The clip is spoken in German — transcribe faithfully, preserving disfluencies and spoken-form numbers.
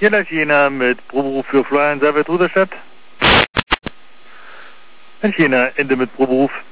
Hier ist Jena mit Proberuf für Flyern Servet Ruderstadt. Jena, Ende mit Proberuf.